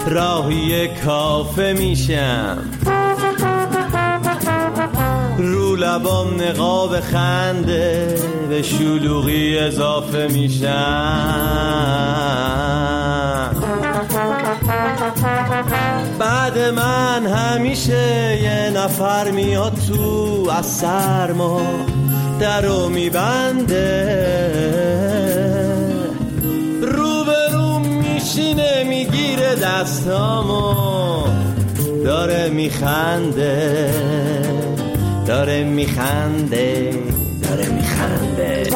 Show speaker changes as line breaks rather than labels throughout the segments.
راهی کافه میشم، رو لبام نقاب خنده، به شلوغی اضافه میشم. بعد من همیشه یه نفر میاد تو از سرما درو میبنده، روبروم میشینه میگیره دستامو، داره میخنده داره میخنده داره میخنده.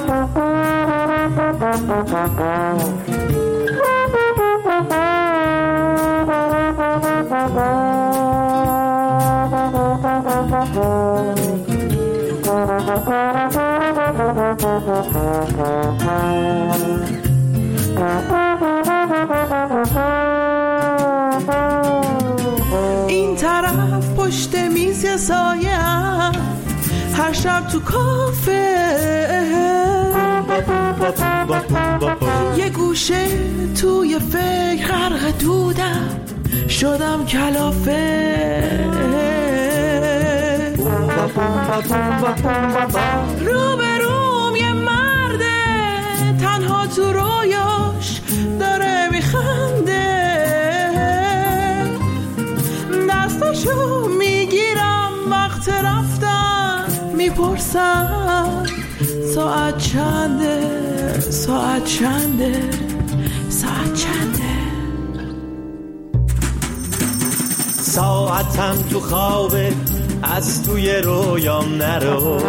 این طرف پشت میز سایه، هر شب تو کافه، یه گوشه توی فکر غرق دودم، شدم کلافه. روبروم یه مرده تنها تو رویاش داره میخنده، دستشو میگیرم وقت رفتن، میپرسم ساعت چنده ساعت چنده ساعت چنده.
ساعتم تو خوابه از توی رویام نرو،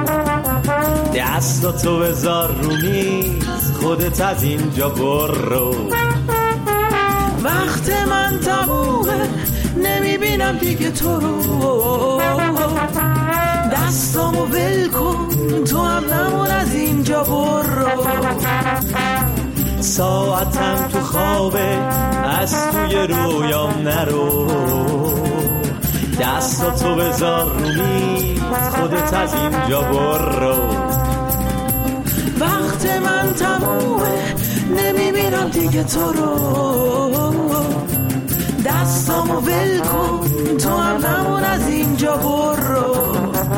دستاتو بذار رو میز خودت از اینجا برو.
وقت من تمومه نمیبینم دیگه تو رو، دستامو ول کن تو هم نمون از اینجا برو.
ساعتم تو خوابه از توی رویام نرو، دستاتو بذار رو میز خودت از اینجا برو.
وقت من تمومه نمیبینم دیگه تو رو، دستامو ول کن تو هم نمون از اینجا برو.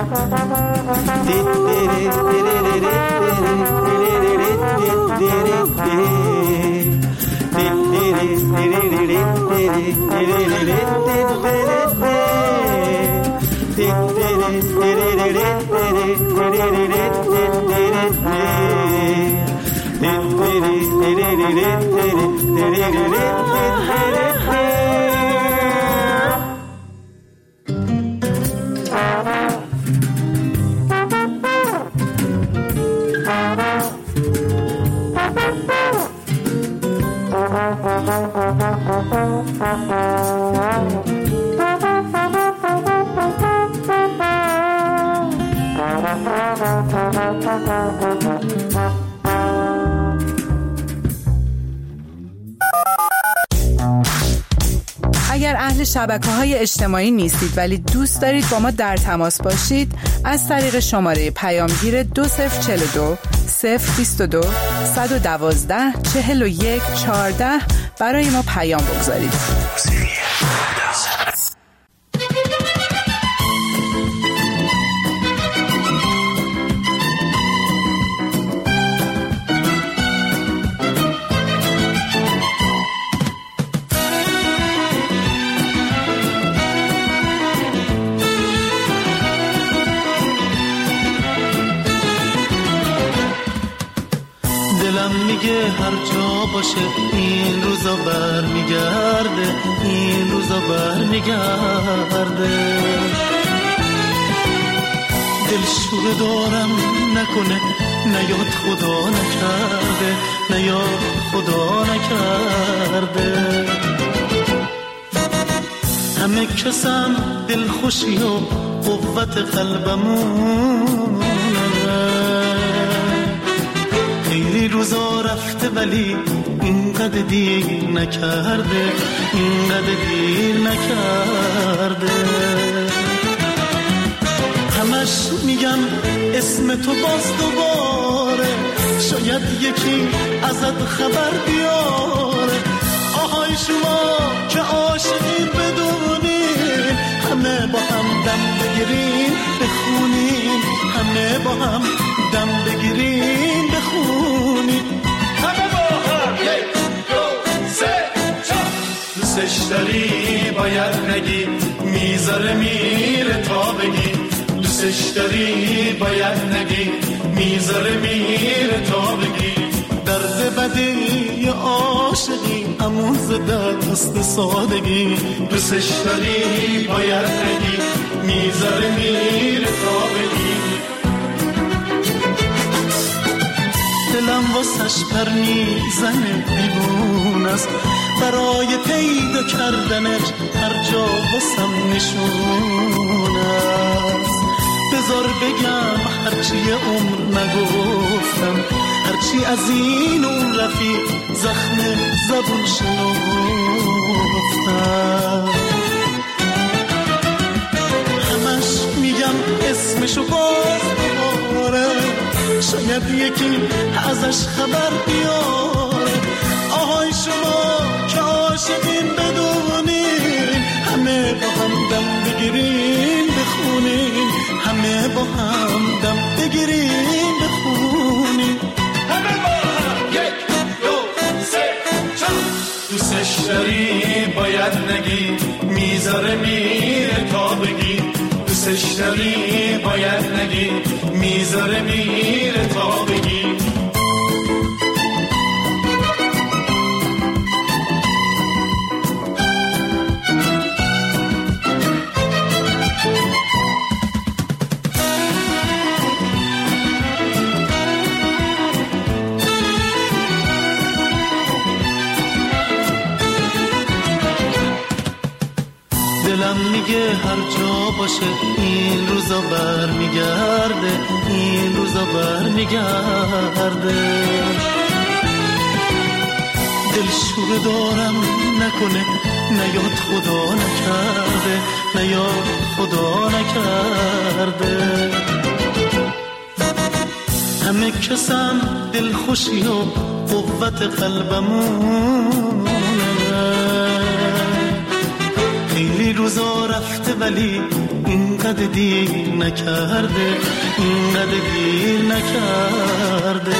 اگر اهل شبکه‌های اجتماعی نیستید ولی دوست دارید با ما در تماس باشید، از طریق شماره پیامگیر 2042 022 112 41 14 برای ما پیام بگذارید.
دلم میگه هر جا باشه این روزا برمیگرده، این روزا برمیگرده. دلشوره دارم نکنه نیاد خدا نکرده، نیاد خدا نکرده. همه کسم دلخوشی و قوت قلبمونه، خیلی روزا رفته ولی اینقدر دیر نکرده، اینقدر دیر نکرده. همش میگم اسم تو باز دوباره، شاید یکی ازت خبر بیاره. آهای شما که عاشقین بدونین، همه با هم دم بگیرین بخونین، همه با هم دم بگیرین بخونین، همه با هم یک دو سه چهار. دوستش داری باید نگی، میذاره میره تا بگی. دوستش داری باید نگی، میذاره میره تا بگی. درد بدی عاشقی همون ز دست سادگی. دوستش داری باید نگی، میذاره میره تا بگی. دلم واسش پر میزنه دیوون است، برای پیدا کردنش هر جا واسم نشون است. بذار بگم هرچی عمر نگفتم، هرچی از این اون رفیق زخم زبون شنفتم. همش میگم اسمشو باز بباره، شاید یکی ازش خبر بیاره. آهای شما که عاشقین بدونین، همه با هم دم بگیرین بخونین، همه با هم دم بگیرین بخونین، همه با هم یک دو سه چهار. دوستش داری باید نگی، میذاره میره تا بگی. دوستش داری باید نگی، میذاره میره تا بگی. دلم میگه هر جا باشه این روزا برمیگرده، این روزا برمیگرده. دلشوره دارم نکنه، نیاد خدا نکرده، نیاد خدا نکرده. همه کسم دلخوشی و قوت قلبمونه، خیلی روزا رفته ولی اینقدر دیر نکرده، اینقدر دیر نکرده.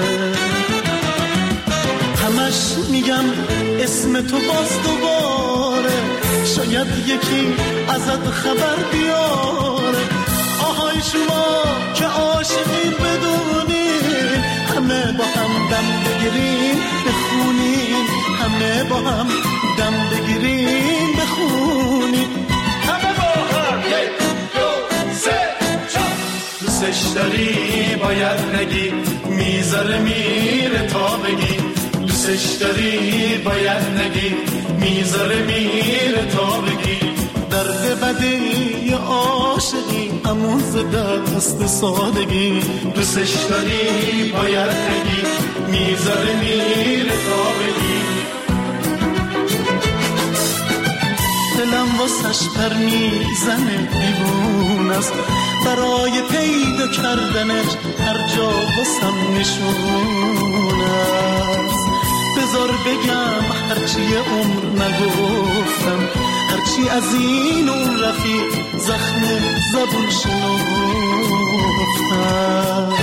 همش میگم اسم تو باز دوباره، شاید یکی ازت خبر بیاره. آهای شما که عاشقین بدونین، همه با هم دم بگیرین بخونین، همه با هم دم بگیرین بخونین، همه با هم یک دو سه چهار. دوستش داری باید نگی، میذاره میره تا بگی. دوستش داری باید نگی، میذاره میره تا بگی. درد بدی عاشقی همون ز دست سادگی. دوستش داری باید نگی، میذاره میره تا بگی. دلم واسش پر میزنه دیوون است، برای پیدا کردنش هر جا واسم نشون است. بذار بگم هرچی عمر نگفتم، هرچی از این اون رفیق زخم زبون شنفتم.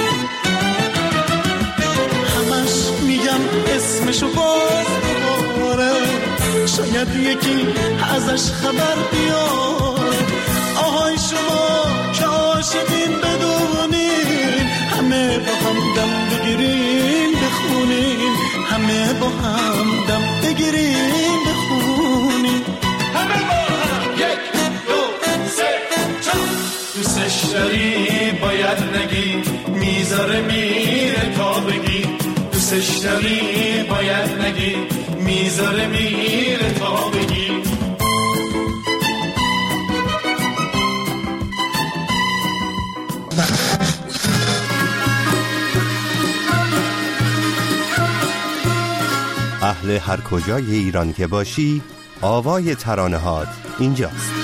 همش میگم اسمشو باز بباره، شاید یکی ازش خبر بیاره. آهای شما که عاشقین بدونین، همه با هم دم بگیرین بخونین، همه با هم دم بگیرین بخونین، همه با هم یک دو سه چهار. دوستش داری باید نگی، میذاره میره تا بگی. دوستش داری باید نگی، میذاره میره تا بگی.
اهل هر کجای ایران که باشی، آوای ترانه‌هات اینجاست.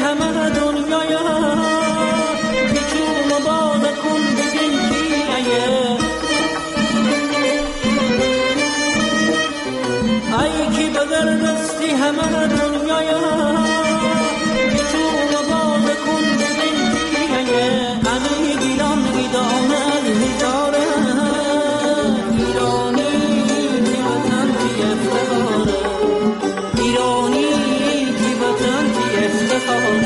همه دنیایا پیچون و باز کن ببین کیه ای کی بدر دستی همه دنیایا پیچون و باز کن ببین کیه امی گیلان ایدانه هزاره ایرانی کی وطن کی افتخاره ایرانی کی وطن کی افتخاره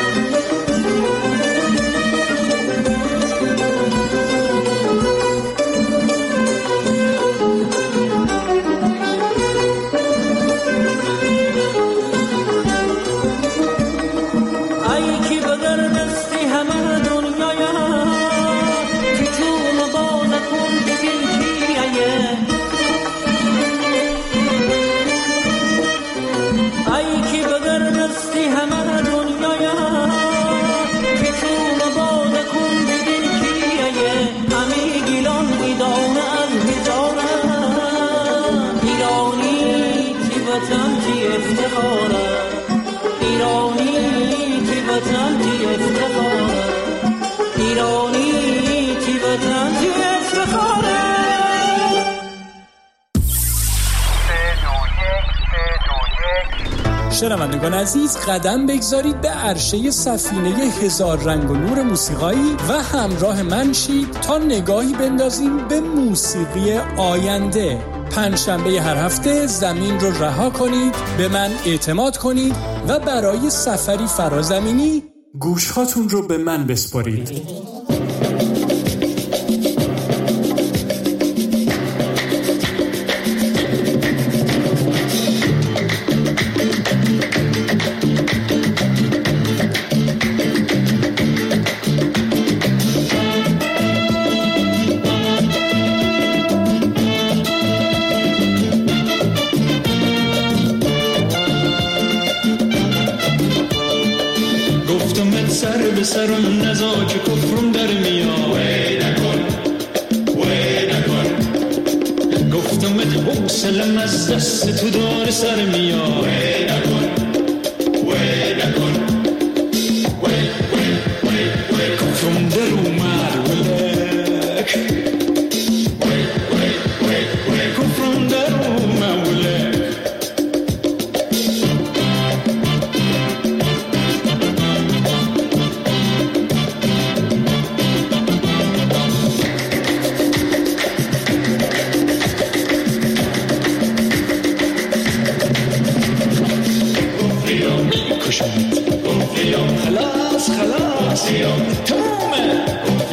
شنوندگان عزیز، قدم بگذارید به عرشه سفینه هزار رنگ و نور موسیقایی و همراه من شید تا نگاهی بندازیم به موسیقی آینده. پنجشنبه هر هفته زمین رو رها کنید، به من اعتماد کنید و برای سفری فرازمینی گوشهاتون رو به من بسپارید.
سرم نزا که کفرم در میاد وی نکن گفتمت بکسلم از دست تو دار سر میاد وی نکن کفرم در اومد ولک کفرم در اومد ولک خلاص تمامه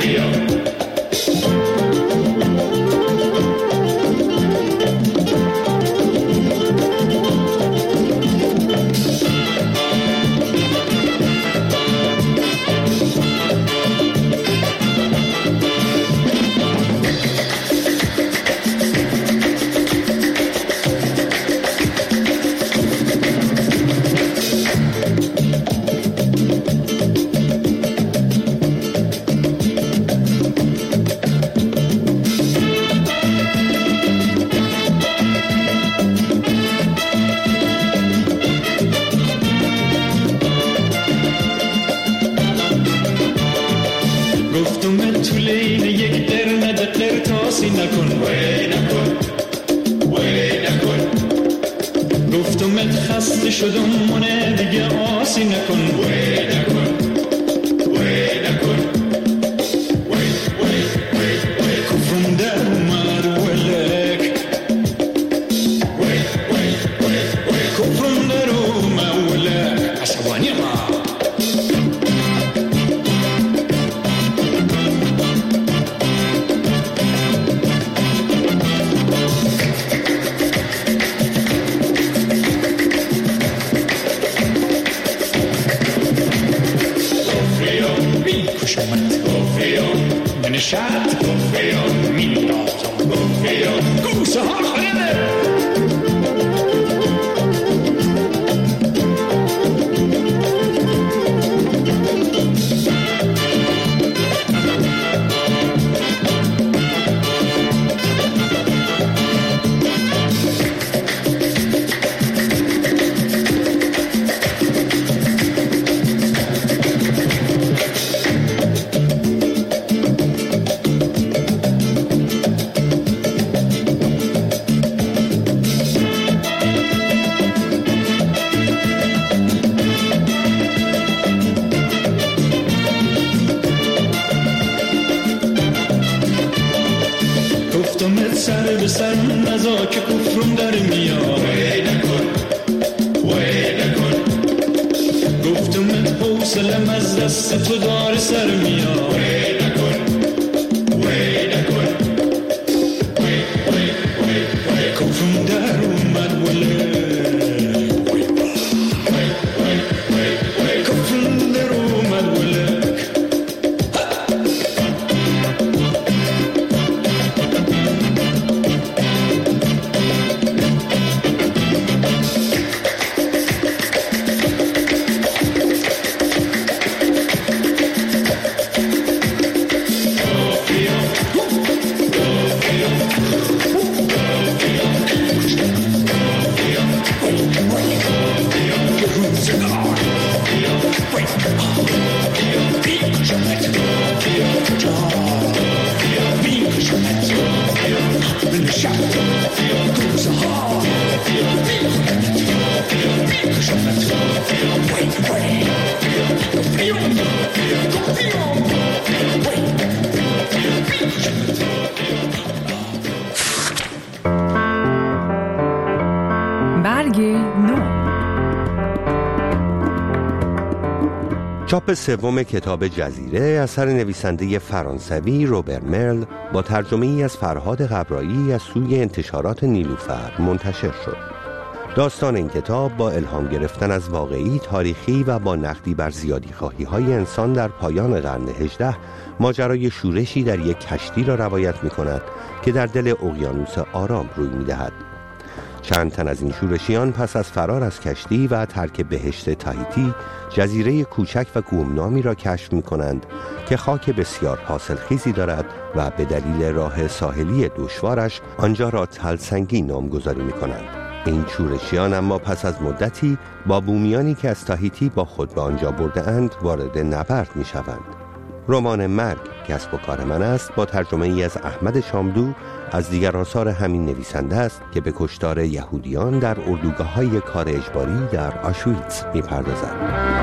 شدم منه دیگه آسی نکن وی نکن کفرم در اومد ولک کفرم در اومد ولک عصبانی ما نشد میندازم گوشه ها خریده به سر نزا که کفرم در میاد. گفتمت حوصلم از دست تو داره سر میاد. کفرم در اومد ولی کفرم در اومد ولی
برگ نو.
چاپ سوم کتاب جزیره اثر نویسنده فرانسوی روبر مرل با ترجمه ای از فرهاد قبرایی از سوی انتشارات نیلوفر منتشر شد. داستان این کتاب با الهام گرفتن از واقعی تاریخی و با نقدی بر زیادی‌خواهی های انسان در پایان قرن 18 ماجرای شورشی در یک کشتی را روایت می کند که در دل اقیانوس آرام روی می دهد. چند تن از این شورشیان پس از فرار از کشتی و ترک بهشت تاهیتی جزیره کوچک و گمنامی را کشف می کنند که خاک بسیار حاصلخیزی دارد و به دلیل راه ساحلی دشوارش آنجا را تلسنگی نامگذاری می کنند. این شورشیان اما پس از مدتی با بومیانی که از تاهیتی با خود به آنجا برده اند وارد نبرد می شوند. رمان مرگ کسب و کار من است با ترجمه ای از احمد شاملو از دیگر آثار همین نویسنده است که به کشتار یهودیان در اردوگاه‌های کار اجباری در آشویتز می‌پردازد.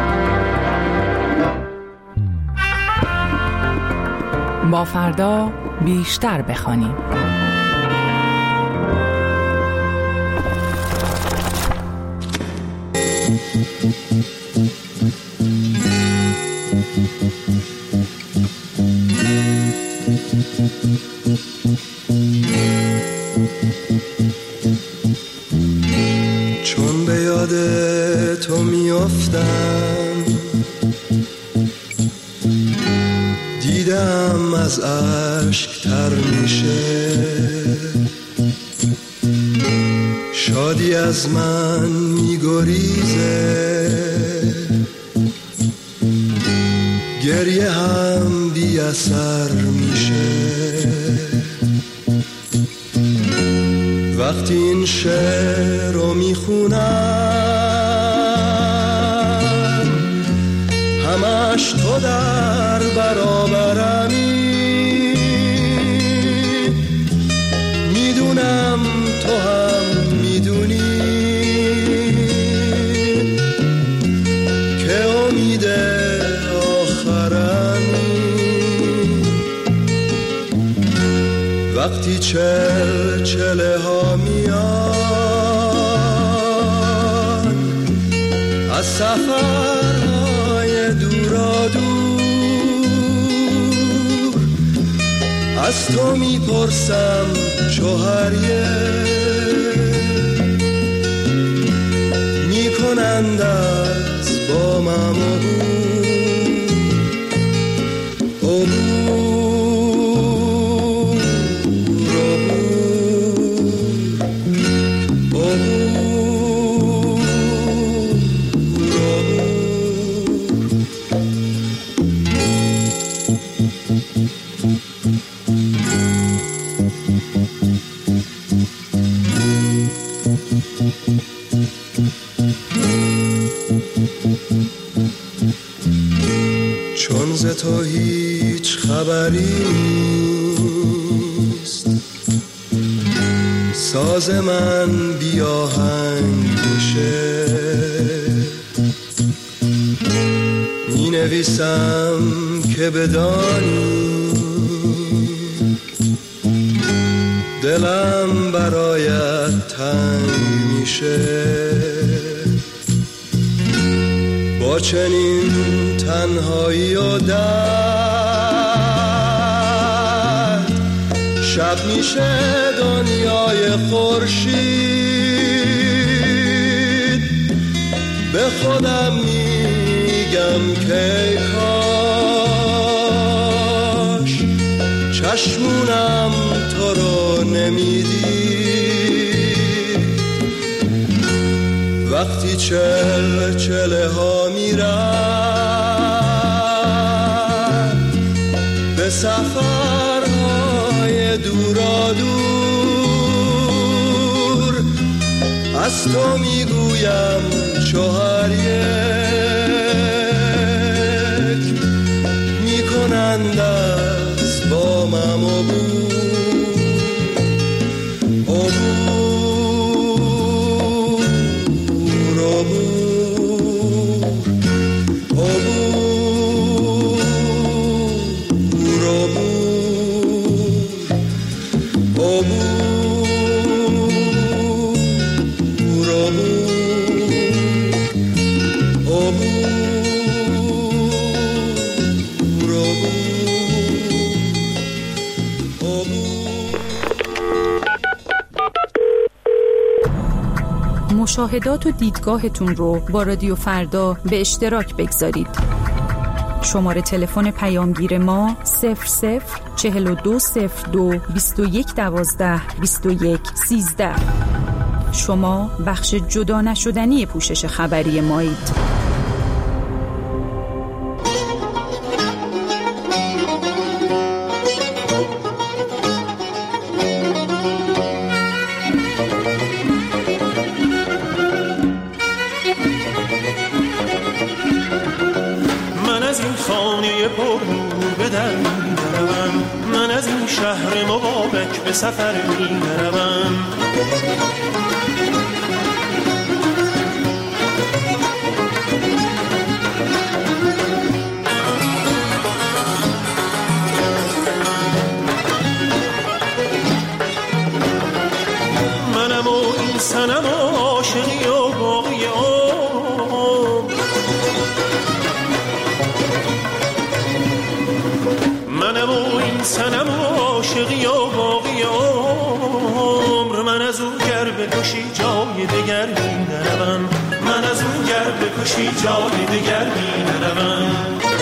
با فردا بیشتر بخوانیم.
چون به یاد تو میافتم دیدم از اشک تر میشه شادی از من میگریزه گریه هم بی اثر میشه وقتی این شعر رو میخونم همش تو در برابرمی میدونم تو هم میدونی که امید آخرمی وقتی چله ها میان از سفرهای دورا دور از تو میپرسم چوهریه میکنند از با من چون ز تو هیچ خبری نیست ساز من بی آهنگ میشه می نویسم که بدانی دلم برایت تنگ میشه، با چنین تنهایی و درد شب میشه دنیای خورشید. به خودم میگم که کاش چشمونم تو رو نمیدید، وقتی چله ها میرد به سفرهای دورا دور. از تو میگویم شوهر یک میکنند از بامم
مشاهدات و دیدگاهتون رو با رادیو فردا به اشتراک بگذارید. شماره تلفن پیامگیر ما 00420221122113. شما بخش جدا نشدنی پوشش خبری مایید.
من از این شهر مبارک به سفر می‌روم. منم و این صنم عاشقی و باقی عمر، منم و این صنم عاشقی و باقی عمر. من از اون گر بکشی جای دگر می نروم، من از اون گر بکشی جای دگر می نروم.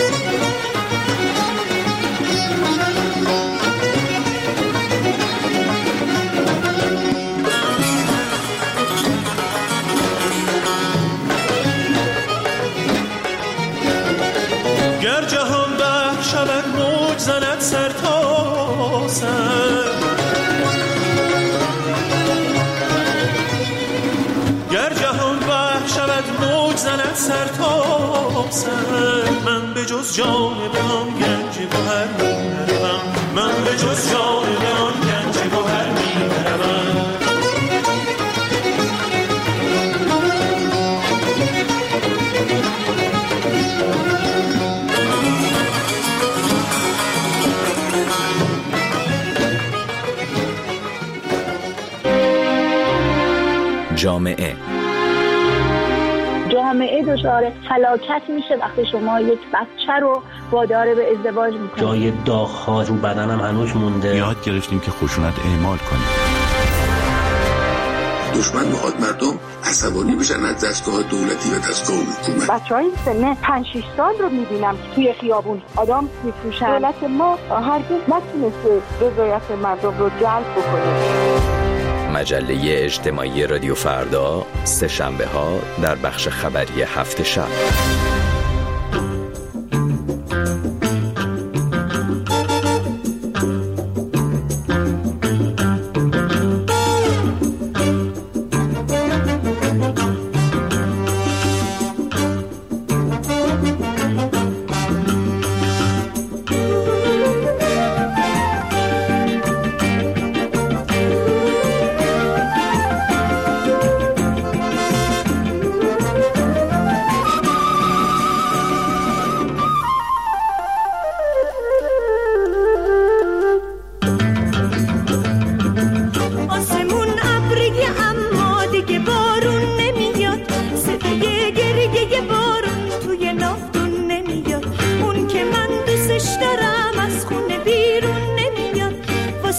گر جهان بحر شود موج زند سر تا سر، گر جهان بحر شود موج زند سر تا سر. من به جز جان به آن گنج گوهر می نروم، من به جز جان به آن گنج گوهر می نروم.
جامعه دچار فلاکت میشه وقتی شما یک بچه رو وادار به ازدواج میکنید.
جای داغ‌ها رو بدنم هنوز مونده.
یاد گرفتیم که خشونت اعمال کنیم.
دشمن میخواد مردم عصبانی بشن از دستگاه دولتی و دستگاه حکومت.
بچه‌های سن 5-6 سال رو میبینم که توی خیابون آدم میفروشن. دولت ما هرگز نتونسته رضایت مردم رو جلب بکنه.
مجله اجتماعی رادیو فردا، سه شنبه ها در بخش خبری هفت شب.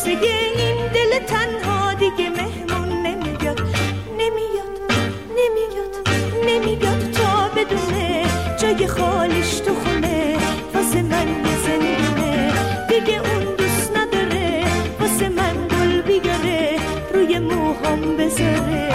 واسه این دل تنها دیگه مهمون نمیاد نمیاد نمیاد نمیاد تا بدونه جای خالیش تو خونه واسه من یه زندونه دیگه اون دوست نداره واسه من گل بیاره روی موهام بذاره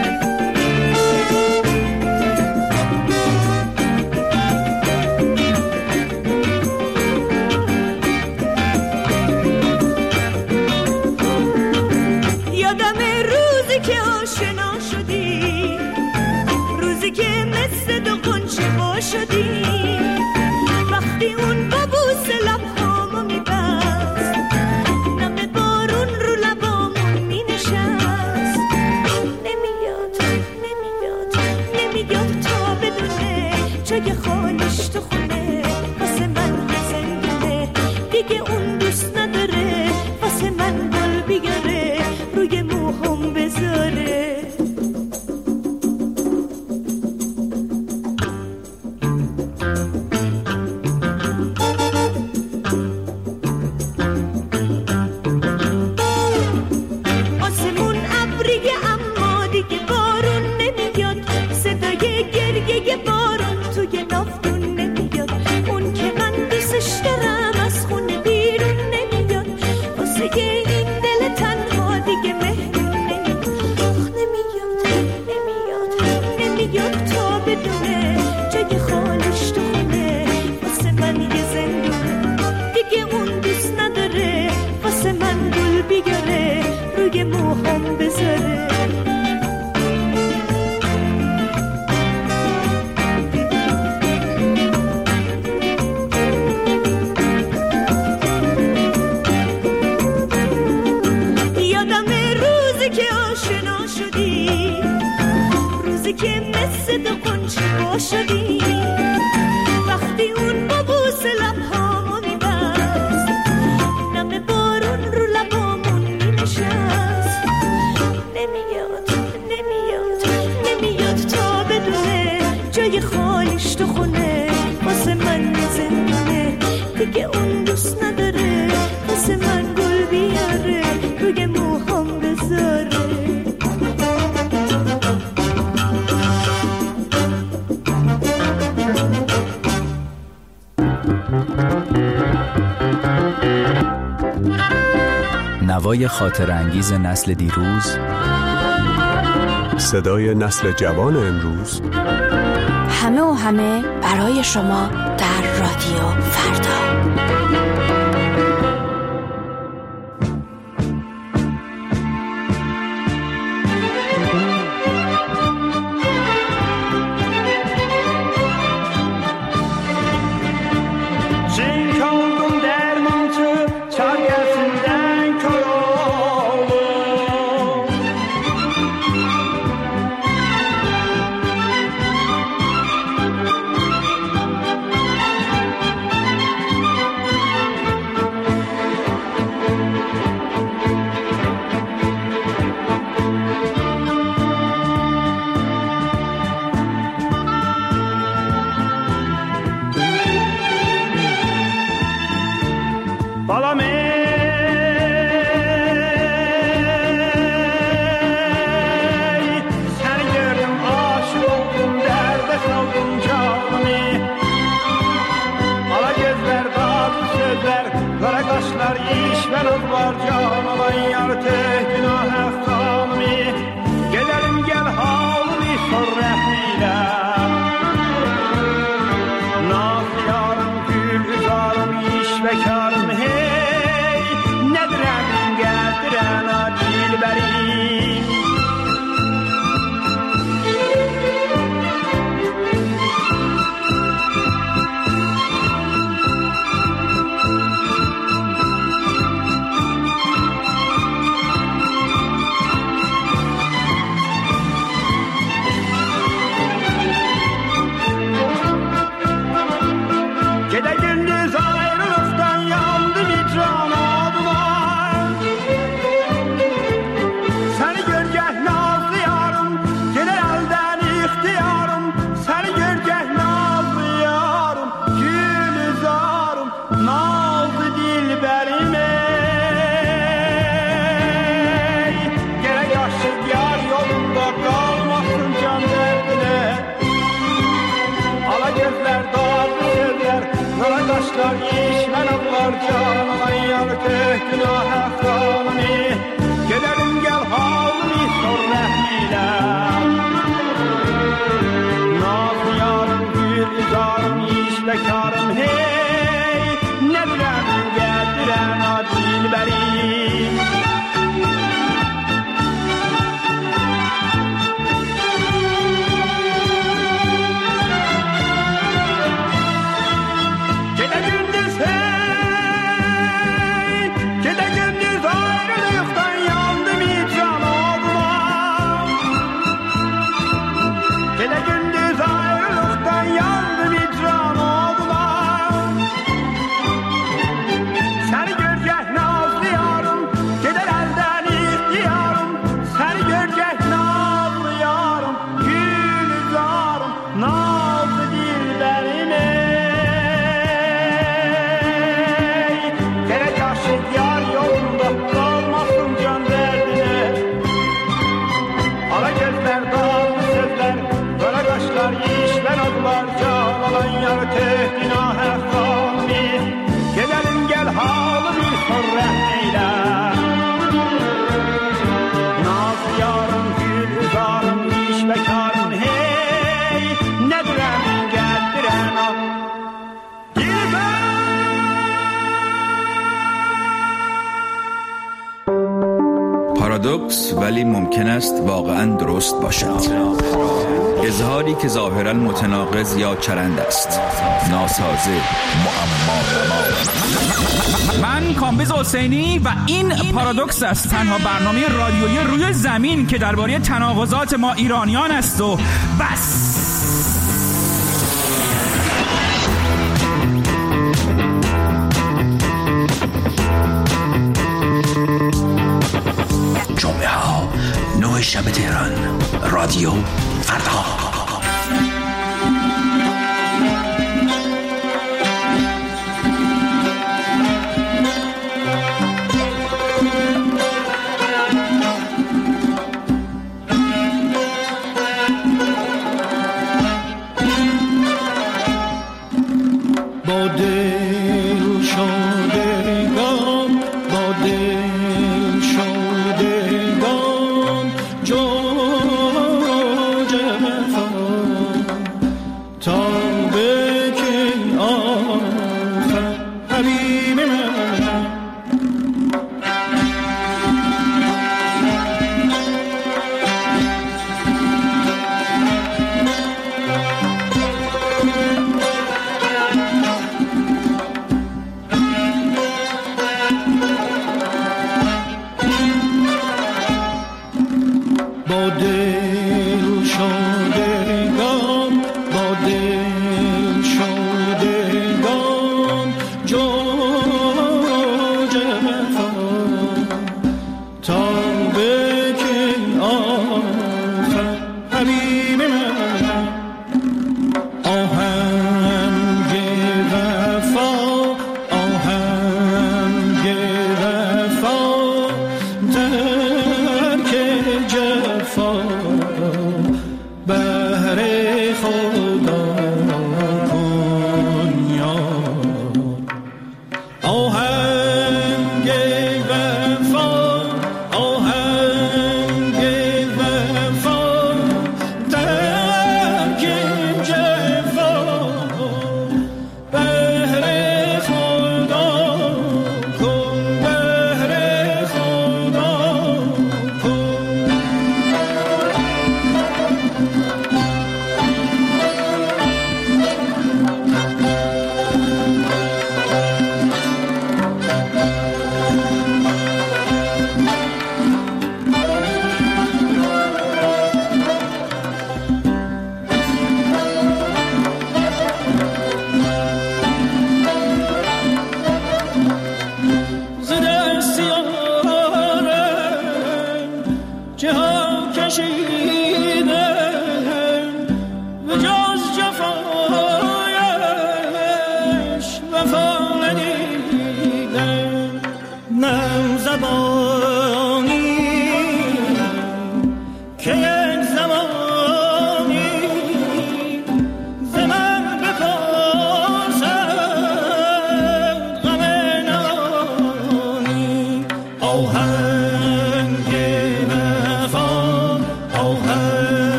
شدی وقتی اون با بوس لبهامو میبست نم بارون رو لبامون مینشست نمیاد نمیاد نمیاد تا بدونه جای خالیش تو خونه واسه من زندونه دیگه اون دوست نداره واسه من گل بیاره روی موهام بذاره
نوای خاطر انگیز نسل دیروز،
صدای نسل جوان امروز،
همه و همه برای شما در رادیو فردا.
Gece gündüz ayrılıktan ya var canıma yarık günah kanuni Gelelim gel halimi sor rahmiyle Nazlı yarım gül izarım işlekarım hey Nedirem geldiren adil berim
پارادوکس ولی ممکن است واقعا درست باشد. اظهاری که ظاهرا متناقض یا چرند است، ناسازه، معما.
من کامبیز حسینی و این پارادوکس است، تنها برنامه رادیویی روی زمین که درباره تناقضات ما ایرانیان است و بس.
جمعه ها 9 شب تهران، رادیو فردا.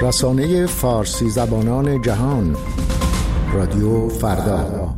رسانه فارسی زبانان جهان، رادیو فردا.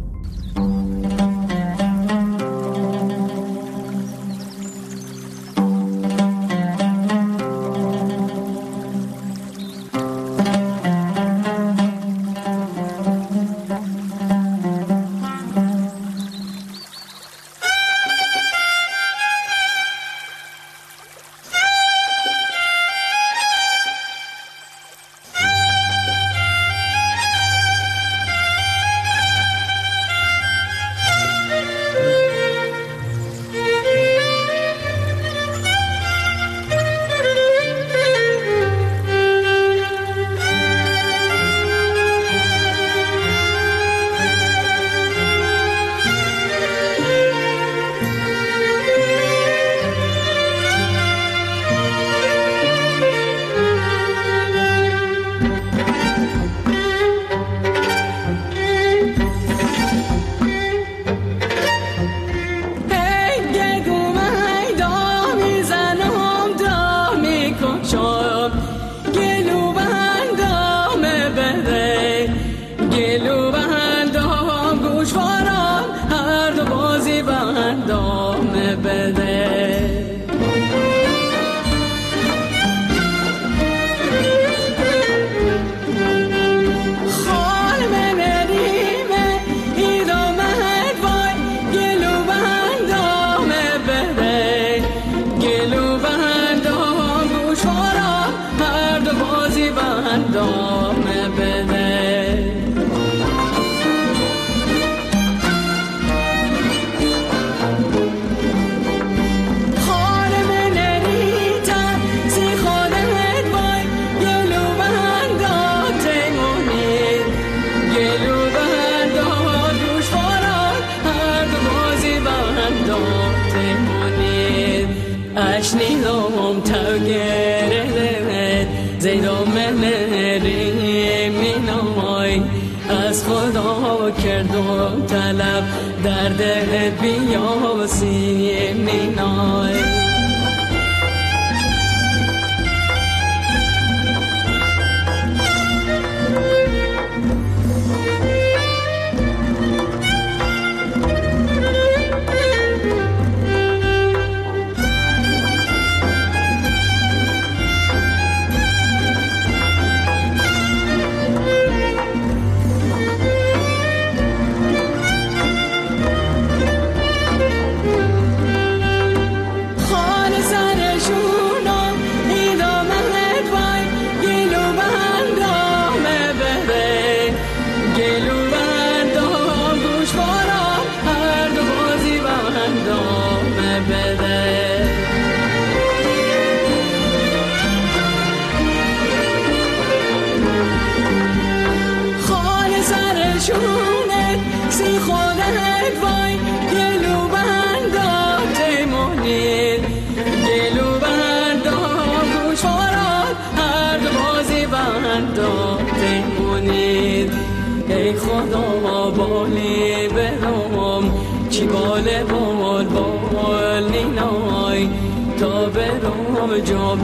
جا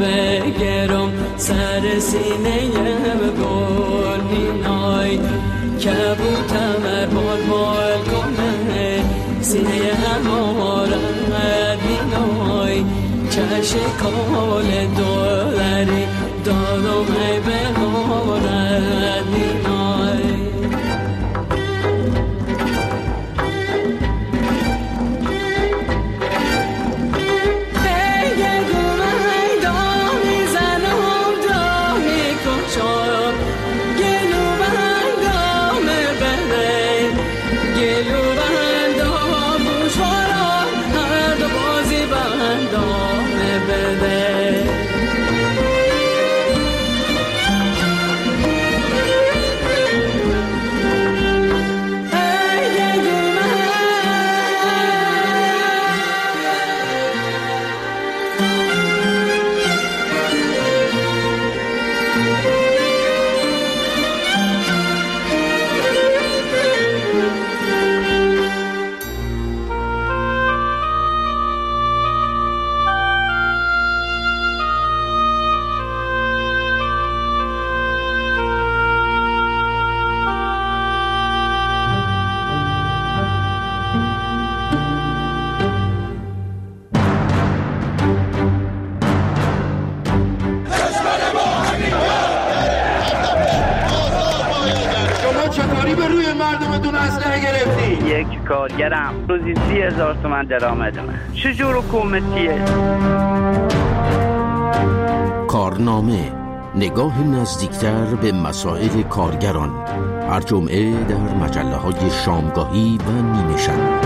بگرم سر سینه بگل نینای کبوتر بال بال کنه سینه همارد نینای چشم کال دولری دادم به مارد نینای
مردمتون اسلحه گرفتی؟
یک کارگرم روزی 30,000 تومان درآمدمه. چجور حکومتیه؟
کارنامه، نگاه نزدیکتر به مسائل کارگران، هر جمعه در مجله‌های شامگاهی و نیمه شب.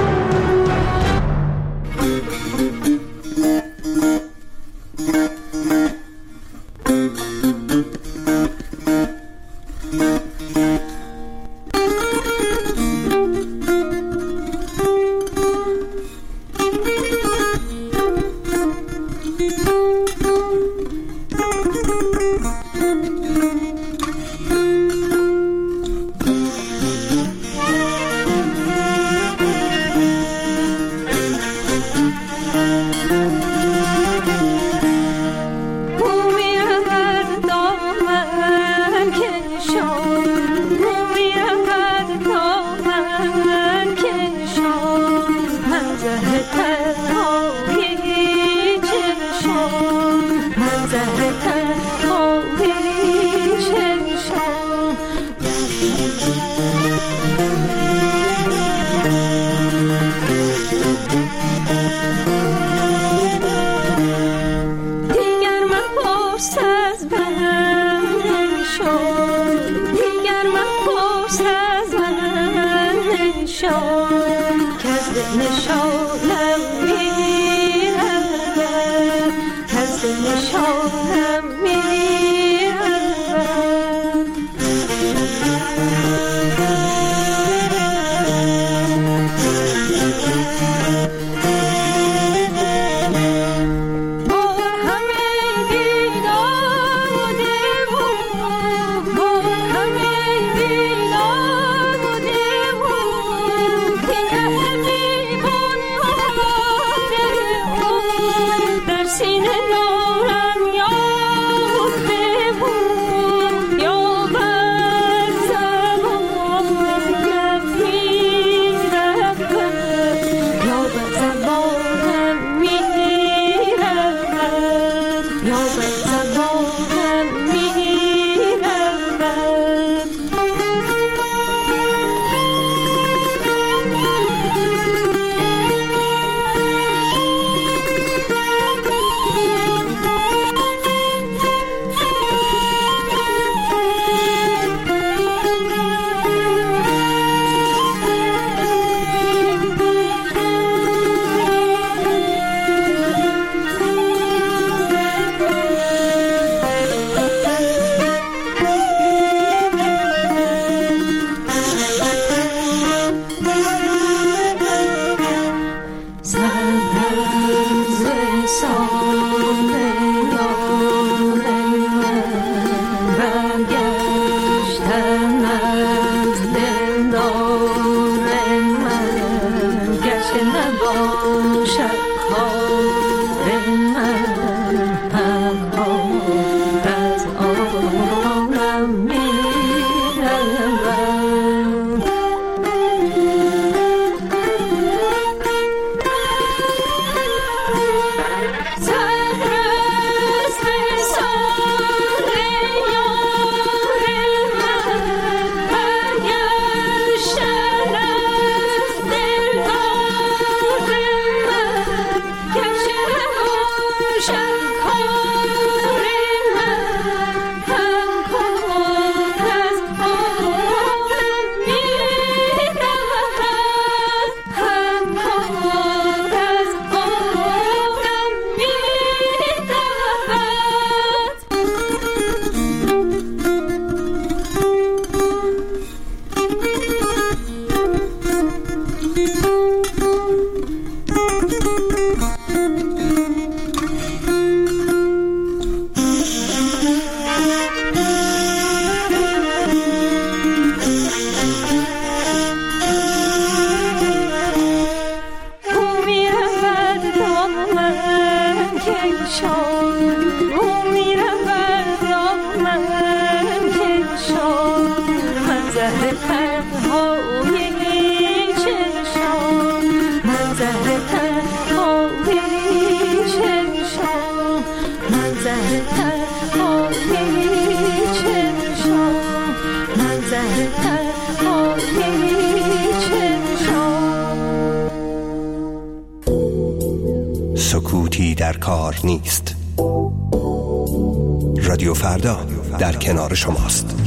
منظر
کار نیست. رادیو فردا در کنار شماست.